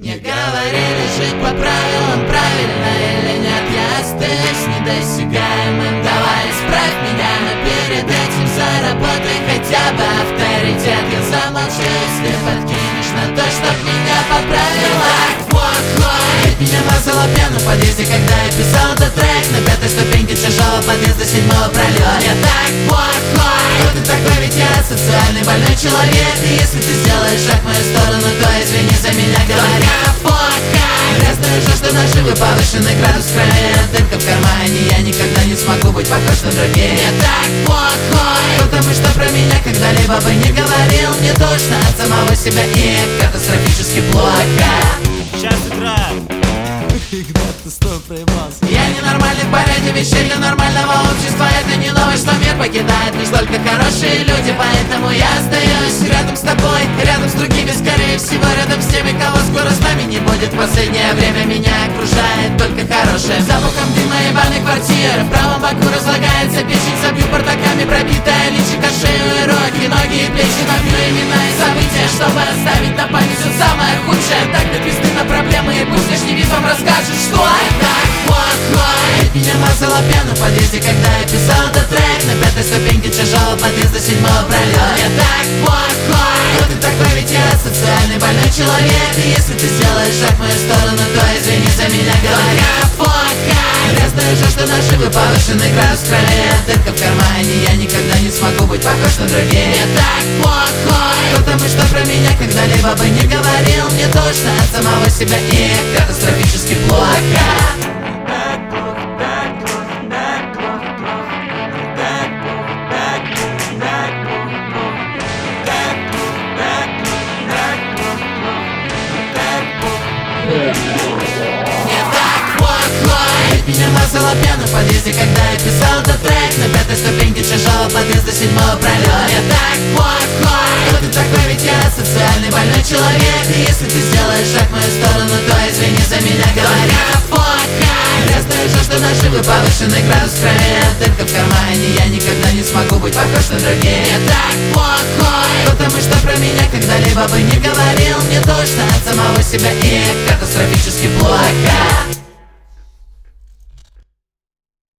Мне говорили жить по правилам, правильно или нет. Я остаюсь недосягаемым, давай исправь меня, но перед этим заработай хотя бы авторитет. Я замолчу, если подкинешь на то, чтоб меня поправила. Ведь меня мазала пьяну в подъезде, когда я писал этот трек. На пятой ступеньке чужого подъезда 7-го пролета. Я так плохой. Кто ты такой? Ведь я социальный больной человек. И если ты сделаешь шаг в мою сторону, то извини за меня, говоря плохо. Грязная жажда наживы, повышенный градус в крови, дырка в кармане. Я никогда не смогу быть похож на других. Я так плохой. Потому что про меня когда-либо бы не говорил. Мне тошно от самого себя и катастрофически плохо. Сейчас играем. Игнат, ты что, проебался? Я ненормальный в порядке вещей для нормального общества. Это не новость, что мир покидает лишь только хорошие люди. Поэтому я остаюсь рядом с тобой, рядом с другими, скорее всего, рядом с теми, кого скоро с нами не будет. В последнее время меня окружает только хорошее. За боком дыма ебаной квартиры, в правом боку разлагается печень. Забью бардаками пробитая личико, шею и руки, ноги и плечи. Набью имена и события, чтобы оставить на память все самое худшее. Так до пизды на проблемы, и пусть лишний вид вам расскажет, что я так плохой. Ведь меня мазала пьяну в подъезде, когда я писал этот трек. На пятой ступеньке чужого подъезда 7-го пролета. Я так плохой. Кто ты такой? Ведь я социальный больной человек. И если ты сделаешь шаг в мою сторону, то извини за меня, говоря плохо. Грязная жажда наживы, повышенный градус в крови, дырка в кармане. Я никогда не смогу быть похож на других. Я так плохой. Потому что про меня когда-либо бы не говорил. Мне тошно от самого себя и катастрофически плохо. Меня мазала пьяну в подъезде, когда я писал этот трек. На пятой ступеньке чужого подъезда 7-го пролета. Я так плохой. Кто ты такой? Ведь я социальный больной человек. И если ты сделаешь шаг в мою сторону, то извини за меня, говоря плохо. Грязная жажда наживы, повышенный градус в крови, дырка в кармане. Я никогда не смогу быть похож на других. Я так плохой. Потому что про меня когда-либо бы не говорил. Мне тошно от самого себя и катастрофически плохо.